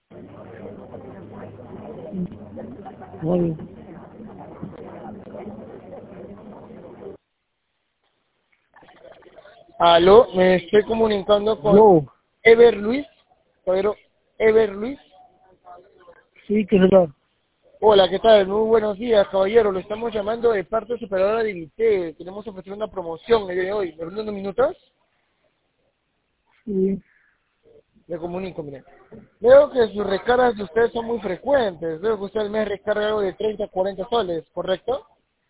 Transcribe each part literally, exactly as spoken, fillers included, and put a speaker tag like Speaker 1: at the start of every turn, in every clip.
Speaker 1: Vale.
Speaker 2: Aló, me estoy comunicando con
Speaker 1: Yo,
Speaker 2: Ever Luis. Caballero, Ever Luis.
Speaker 1: sí, que será.
Speaker 2: Hola, ¿qué tal? Muy buenos días, caballero. Lo estamos llamando de parte superadora de Vite. Queremos ofrecer una promoción el día de hoy. ¿Me brindan unos minutos?
Speaker 1: Sí,
Speaker 2: Le comunico, mire. Veo que sus recargas de ustedes son muy frecuentes. Veo que usted al mes recarga algo de treinta a cuarenta soles, ¿correcto?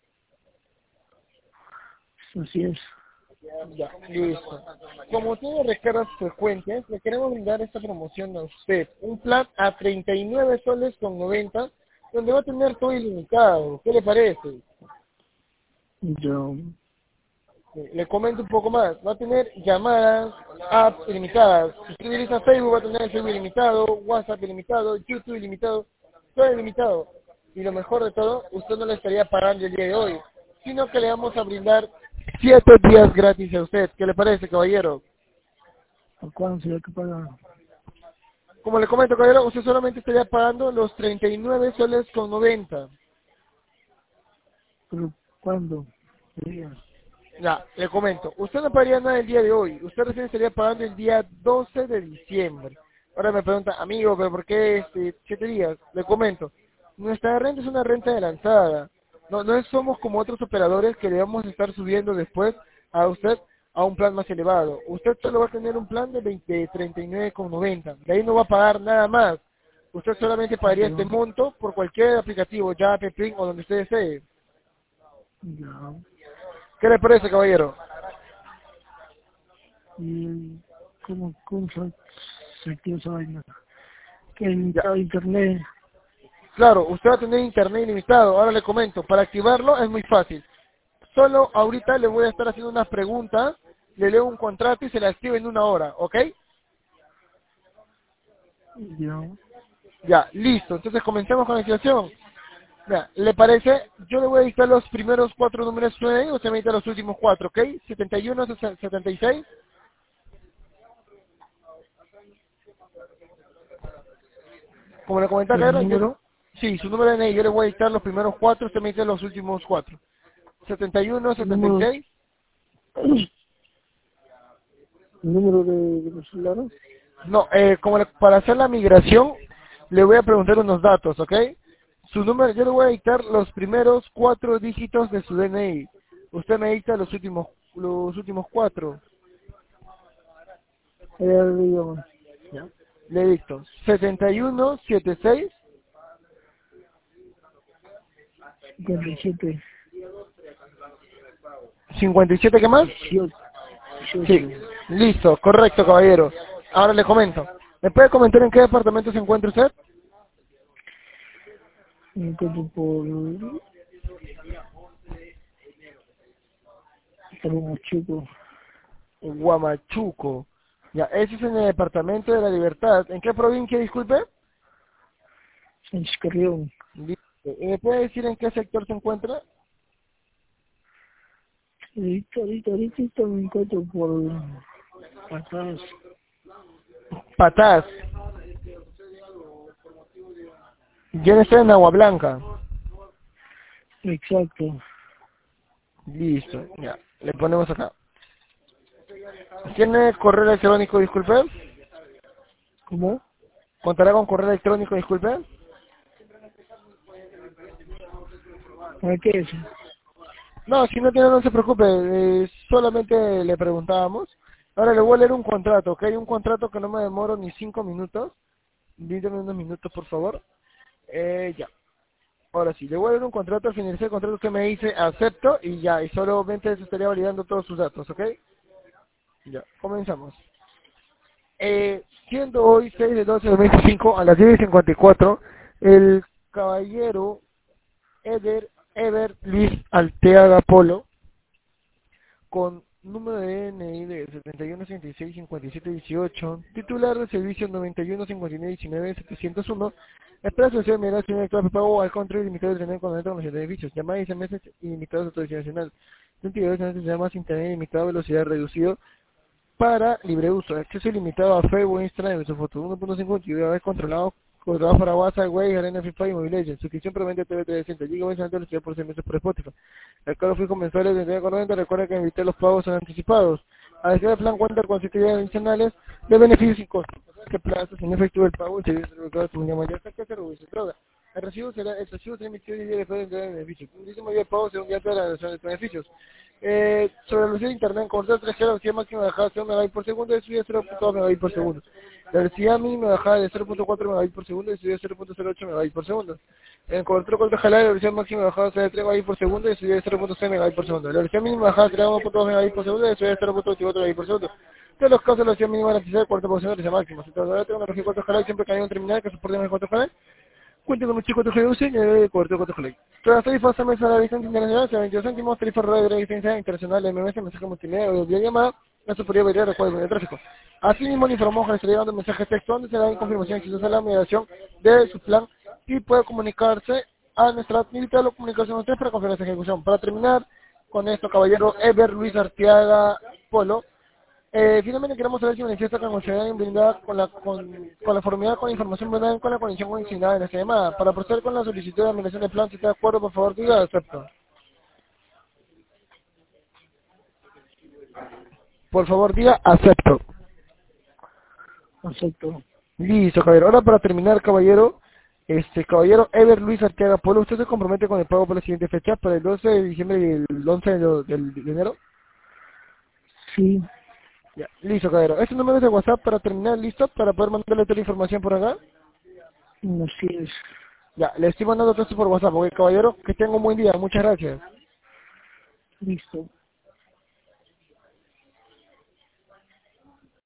Speaker 1: así es.
Speaker 2: Ya, listo. Como tiene recargas frecuentes, le queremos brindar esta promoción a usted. Un plan a treinta y nueve soles con noventa, donde va a tener todo ilimitado. ¿Qué le parece?
Speaker 1: Yo,
Speaker 2: Eh, Le comento un poco más. Va a tener llamadas, apps ilimitadas. Si usted utiliza Facebook, va a tener el Facebook ilimitado, WhatsApp ilimitado, YouTube ilimitado, todo ilimitado. Y lo mejor de todo, usted no le estaría pagando el día de hoy, sino que le vamos a brindar siete días gratis a usted. ¿Qué le parece, caballero?
Speaker 1: ¿a cuándo se hay que pagar?
Speaker 2: Como le comento, caballero, usted solamente estaría pagando los treinta y nueve soles con noventa.
Speaker 1: ¿Pero cuándo? Diga.
Speaker 2: Ya, le comento. Usted no pagaría nada el día de hoy. Usted recién estaría pagando el día doce de diciembre. Ahora me pregunta, amigo, ¿pero por qué este, siete días? Le comento. Nuestra renta es una renta de lanzada. No, no es- somos como otros operadores que le vamos a estar subiendo después a usted a un plan más elevado. Usted solo va a tener un plan de veinte, de treinta y nueve con noventa. De ahí no va a pagar nada más. Usted solamente pagaría este
Speaker 1: Yo,
Speaker 2: monto por cualquier aplicativo, ya Pepin o donde usted desee.
Speaker 1: ya.
Speaker 2: ¿Qué le parece, caballero?
Speaker 1: ¿Y cómo, cómo se, se activa esa vaina? Que
Speaker 2: Ya.
Speaker 1: en internet.
Speaker 2: Claro, usted va a tener internet ilimitado. Ahora le comento, para activarlo es muy fácil. Solo ahorita le voy a estar haciendo unas preguntas, le leo un contrato y se la activa en una hora, ¿ok?
Speaker 1: Ya.
Speaker 2: Ya, listo. Entonces comencemos con la activación. Ya, ¿le parece? Yo le voy a dictar los primeros cuatro números que suenen y usted me dicta los últimos cuatro, ¿ok? setenta y uno, setenta y seis. Como le comentaba,
Speaker 1: ¿El
Speaker 2: Carlos, yo,
Speaker 1: número?
Speaker 2: sí, su número de N I, yo le voy a dictar los primeros cuatro, usted me dicta los últimos cuatro. setenta y uno,
Speaker 1: ¿El
Speaker 2: setenta y
Speaker 1: número,
Speaker 2: seis.
Speaker 1: el número de, de los celulares?
Speaker 2: No, eh, como le- para hacer la migración, le voy a preguntar unos datos, ¿ok? Su número, yo le voy a dictar los primeros cuatro dígitos de su D N I. Usted me dicta los últimos, los últimos cuatro.
Speaker 1: El idioma.
Speaker 2: ¿Ya? Le dicto setenta y uno, setenta y seis,
Speaker 1: cincuenta y siete,
Speaker 2: cincuenta y siete, ¿qué más?
Speaker 1: dieciocho,
Speaker 2: Sí,
Speaker 1: dieciocho.
Speaker 2: listo, correcto, caballero. Ahora le comento. ¿Me puede comentar en qué departamento se encuentra usted?
Speaker 1: Me encuentro por, por un chico.
Speaker 2: En Huamachuco. Ya, ese es en el departamento de la Libertad. ¿En qué provincia, disculpe?
Speaker 1: Sánchez Carrión.
Speaker 2: Listo. ¿Y me puede decir en qué sector se encuentra?
Speaker 1: Ahorita, ahorita, ahorita me encuentro por atrás.
Speaker 2: Patás. Yo no estoy en Agua Blanca.
Speaker 1: Exacto.
Speaker 2: Listo. Ya. Le ponemos acá. ¿Tiene correo electrónico, disculpe?
Speaker 1: ¿Cómo?
Speaker 2: ¿Contará con correo electrónico, disculpe?
Speaker 1: ¿Para qué es?
Speaker 2: No, si no tiene, no se preocupe. eh, solamente le preguntábamos. Ahora le voy a leer un contrato, ¿ok? Un contrato que no me demoro ni cinco minutos. Dígame unos minutos, por favor. Eh, ya. Ahora sí, le voy a dar un contrato, al finalizar el contrato que me dice acepto y ya, y solamente se estaría validando todos sus datos, ¿ok? Ya, comenzamos. Eh, siendo hoy seis de doce de dos mil veinticinco a las diez y cincuenta y cuatro, el caballero Eder, Ever Luis Alteaga Polo, con número de N I de setenta y uno, sesenta y seis, cincuenta y siete, dieciocho, titular de servicio noventa y uno, cincuenta y nueve, diecinueve, setecientos uno, espera su de migración de clave pago al control ilimitado de tener con los servicios, llamadas y S M S ilimitados de autorización nacional, veintidós veces llamadas internet ilimitado, velocidad reducido para libre uso, acceso ilimitado a Facebook, Instagram y su foto, uno punto cinco gigabytes controlado como trabajo para WhatsApp, Way, Arena FIFA y Mobile Legends. Suscripción promete T V trescientos sesenta. Gigabytes antes los por seis meses por Spotify. El cargo fijo mensuales de treinta y nueve con noventa. Recuerda que evitar los pagos son anticipados. Adicional el plan cuenta con siete días adicionales de beneficios sin costo. Que plazos en efectivo el pago y se debe realizar de manera mayor que se reduce droga. El recibo será, el recibo será emitido diez días después de entrega de beneficios. Un décimo día de pago será un día de la realización de beneficios. Eh, sobre la velocidad de internet, con tres G, la velocidad máxima bajada de cero megabits por segundo y subida de cero punto dos megabits por segundo. La velocidad mínima bajada de cero punto cuatro megabits por segundo y subida de cero punto cero ocho megabits por segundo. En cobertura cuatro G, la velocidad máxima bajada será de tres megabits por segundo y subida de cero punto seis megabits por segundo. La velocidad mínima bajada será de uno punto dos megabits por segundo y subida de cero punto veinticuatro megabits por segundo. En los casos, la velocidad mínima garantizada de cuarenta por ciento de la máxima. Si tratará de tecnología cuatro G, siempre que haya un terminal que soporte más cuatro G, cuente con un chico cuatro G U C y de cobertura cuatro G. Tras tarifa S M S a la distancia internacional, se veintidós céntimos, tarifa radio de distancia internacional de M M S, mensaje multimedia o videollamada, la superioridad variar de cuadro de tráfico. Asimismo, le informó que le estará dando mensaje de texto donde se da confirmación si se hace la migración de su plan y puede comunicarse a nuestra militar o comunicación a usted para confirmar esa ejecución. Para terminar con esto, caballero Ever Luis Arteaga Polo, Eh, finalmente queremos saber si manifiesta con consideración blindada con la con, con la formalidad con la información blindada con la conexión consignada en esta llamada. Para proceder con la solicitud de administración de plan, si está de acuerdo, por favor diga acepto. Por favor diga acepto.
Speaker 1: Acepto.
Speaker 2: Listo, caballero. Ahora para terminar, caballero, este caballero Ever Luis Arteaga Polo, ¿usted se compromete con el pago por la siguiente fecha, para el doce de diciembre y el once de, de, de enero?
Speaker 1: Sí.
Speaker 2: Ya, listo, caballero. Este número es de WhatsApp para terminar, listo, para poder mandarle toda la información por acá.
Speaker 1: Así es.
Speaker 2: Ya, le estoy mandando todo esto por WhatsApp, ok, caballero. Que tenga un buen día. Muchas gracias.
Speaker 1: Listo.